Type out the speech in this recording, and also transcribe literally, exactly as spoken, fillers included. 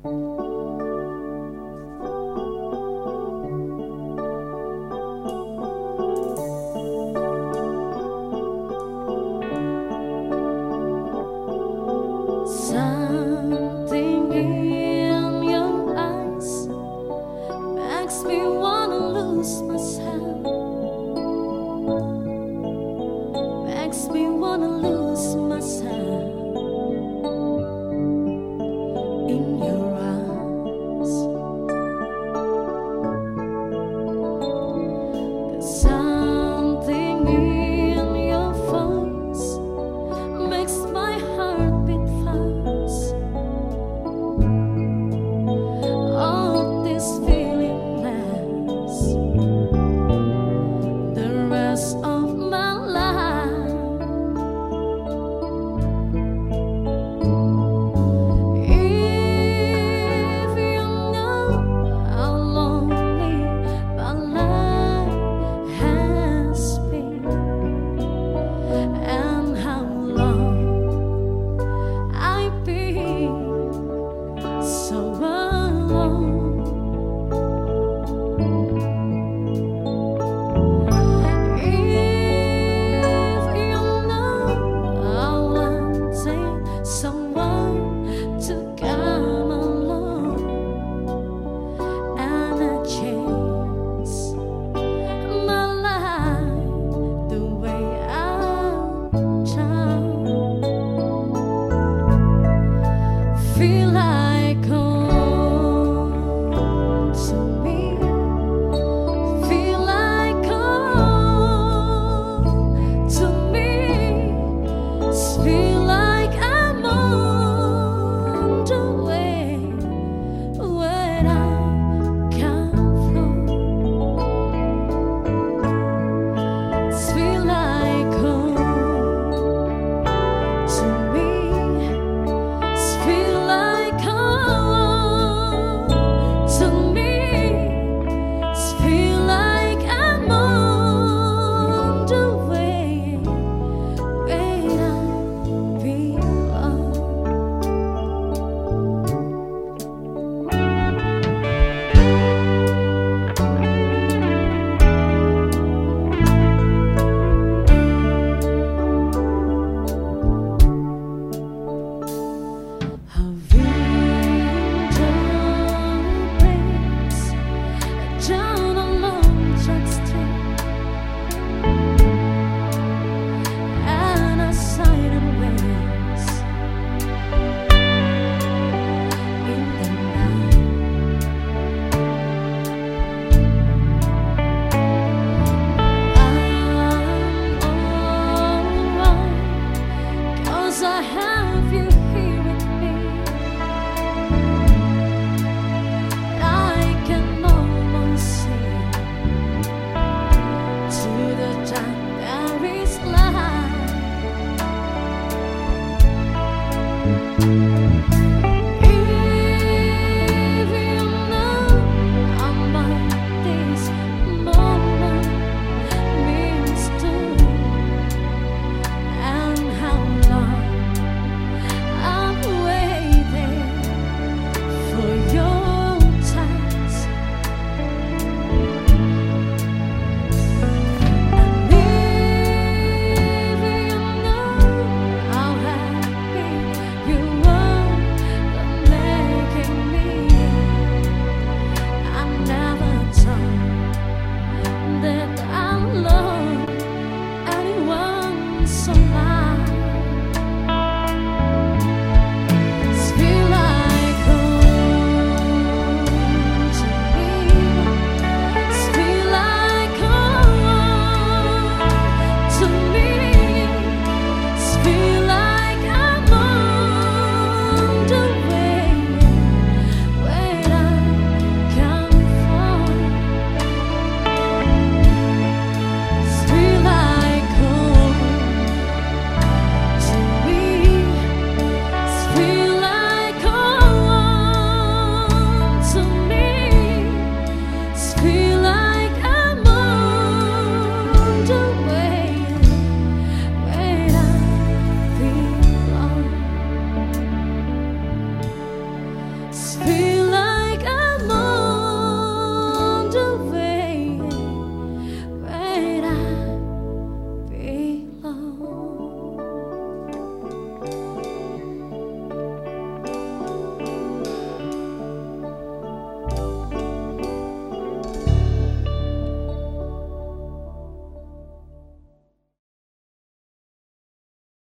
Something in your eyes makes me wanna lose myself, makes me wanna lose myself in your eyes. There's something in your voice makes my heart beat fast. All this feeling lasts the rest of my life. If you know how lonely my life has been and how long I've been so alone. If you know how wanting someone to come along and change my life the way I'm trying. Feel like